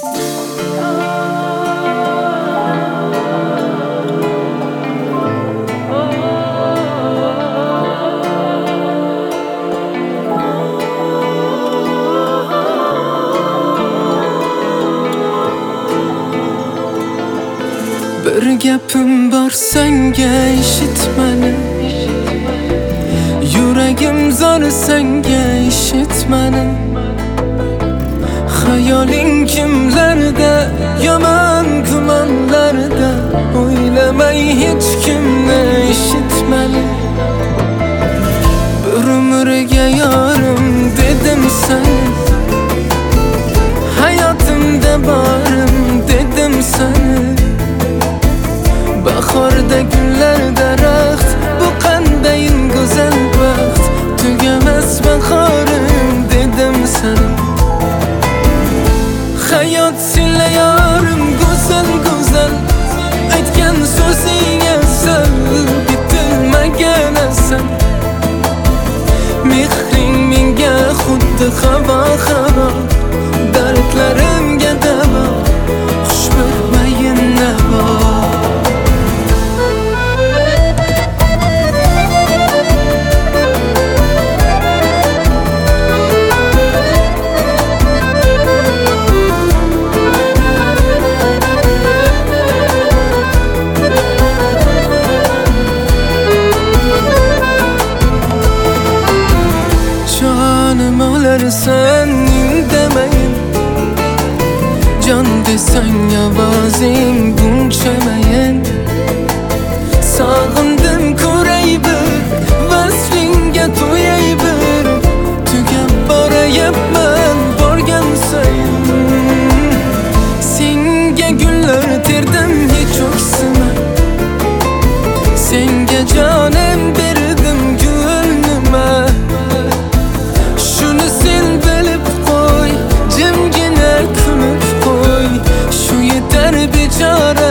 Bir gapim bor senga eshit meni. Yuragim zor senga eshit meni. Hayoling kimlarda, yomon gumonlarda, o'ylamay hech kimni eshit meni. Bir umrga yorim dedim sen, hayotimda borim dedim seni. Bahorda gullar daraxt, bu qandayin go'zal baxt. Tugamas bahorim dedim sana. Hayot silayorim go'zal go'zal, aytgan so'zing asal, bitilmagan asal. Mehring menga xuddi havo havo, dardlarimga davo, xush bo'lmayin navo. Sen indemeyin, can desen ovozing bunchamayin. Sog'indim ko'ray bir, vaslingga to'yay bir. Tugab borayapman borgan sayin. Senga gullar terdim hech o'ksima, senga jonim berdim gulnima. Jimgina kulib qo'y, shu yetar bechora